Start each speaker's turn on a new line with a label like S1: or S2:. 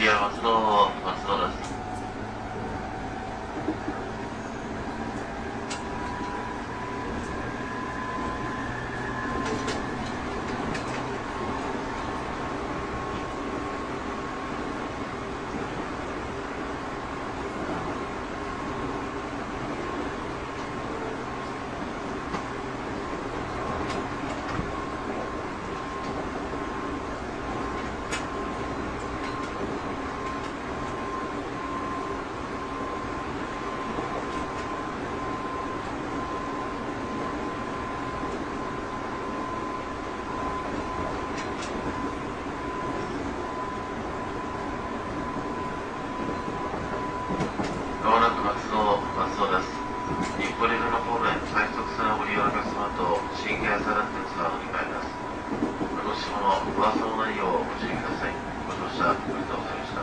S1: いや、松戸です。まもなく松戸です。日暮里の方面、快速線をご利用のお客様と、新京朝田鉄道に参ります。お乗し物、噂のないようご注意ください。ご乗車ありがとうございました。